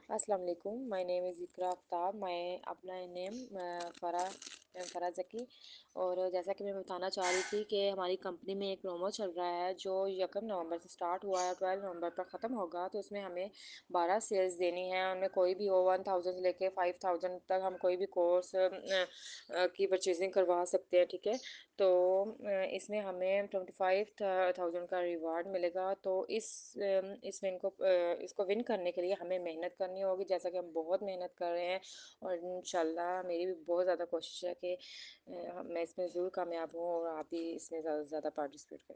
अस्सलाम वालेकुम, my name is Iqra Aftab. मैं अपना नेम फ़रा ज़की। और जैसा कि मैं बताना चाह रही थी कि हमारी कंपनी में एक प्रोमो चल रहा है जो 1 नवंबर से स्टार्ट हुआ है, 12 नवंबर पर ख़त्म होगा। तो उसमें हमें 12 सेल्स देनी है। उनमें कोई भी हो, 1000 से लेके 5000 तक हम कोई भी कोर्स की परचेजिंग करवा सकते हैं, ठीक है। तो इसमें हमें 25,000 का रिवार्ड मिलेगा। तो इस विन को इसको विन करने के लिए हमें मेहनत करनी होगी, जैसा कि हम बहुत मेहनत कर रहे हैं। और इंशाल्लाह मेरी भी बहुत ज़्यादा कोशिश है कि मैं इसमें ज़रूर कामयाब हूँ और आप भी इसमें ज़्यादा से ज़्यादा पार्टिसिपेट करें।